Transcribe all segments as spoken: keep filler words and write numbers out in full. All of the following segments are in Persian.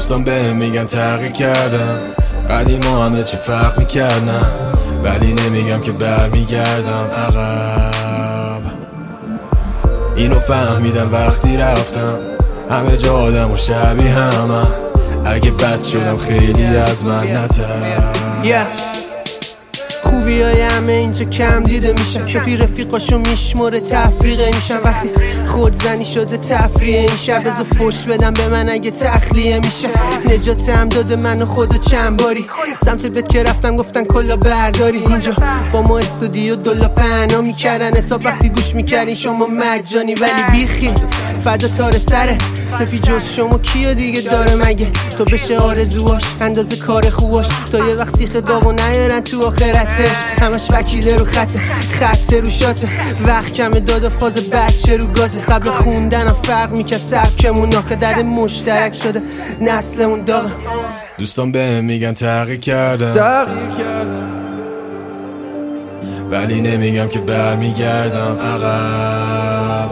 دوستان بهم میگن تغییر کردم، قدیما همه چی فرق میکردم، ولی نمیگم که برمیگردم عقب. اینو فهمیدم وقتی رفتم، همه جا آدم و شبیه همه، اگه بد شدم خیلی از من نتر. yes. خوبی های همه اینجا کم دیده میشن، سپی رفیقاشو میشموره تفریقه میشن. وقتی خودزنی شده تفریه این شب، بذار فوش بدم به من اگه تخلیه میشه. نجاتم داده منو خودو چند باری، سمت بت که رفتم گفتن کلا برداری. اینجا با ما استودیو دولا پهنا میکردن حساب، وقتی گوش میکردین شما مجانی. ولی بیخی فدا تار سرت، سپی جز شما کیو دیگه داره مگه؟ تو بشه آرزواش اندازه کار خوباش، تا یه وقت سیخ داغو نیارن تو آخرتش. همش وکیله رو خطه، خطه رو شاته، وقت کمه دادا فاز بچه رو گازه. قبل خوندنم فرق میکرد سبکمون، آخه درد مشترک شده نسلمون داغه. دوستان بهم میگن تغییر کردم، ولی نمیگم که برمیگردم عقب.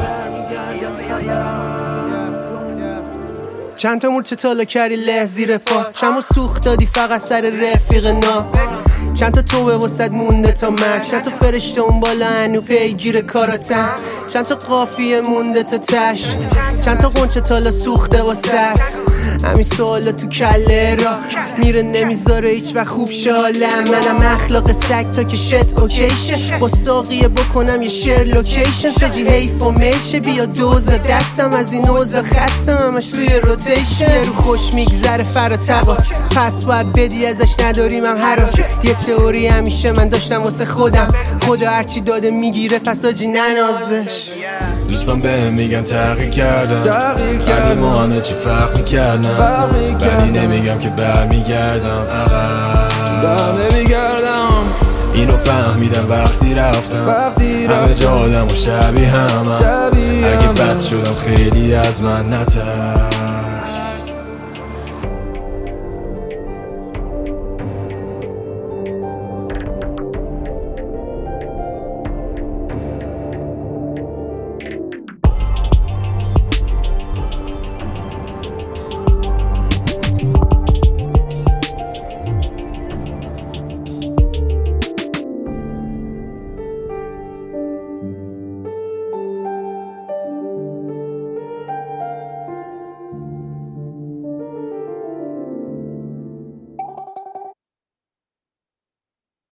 چند تا مورچه تالا کردی له زیر پا، چند سوخت دادی فقط سر رفیق نا. چند تا توبه واسد مونده تا مرگ، چند تا فرشته اون بالا هنو پیگیر کاراتن. چند تا قافیه مونده تا تش، چند تا قنچه تالا سوخته واسد. همین سوالا تو کله را میره نمیذاره هیچ وقت خوب شالم. منم اخلاق سگ تا که شت اوکیشه، با ساقیه بکنم یه شیر لوکیشن. سجی حیف و میشه بیا دوزا دستم، از این اوزا خستم همش توی روتیشن. رو خوش میگذره فرا تقاس، پس باید بدی ازش نداریم هم حراس. یه تئوری همیشه من داشتم واسه خودم، خدا هرچی داده میگیره پس آجی نناز بش. دوستان بهم میگن تغییر کردم، قدیما همه چی فرق میکردم، ولی نمیگم که برمیگردم عقب. نمیگردم اینو فهمیدم وقتی رفتم، همه جا آدم و شبیه همه، اگه بد شدم خیلی از من نتر.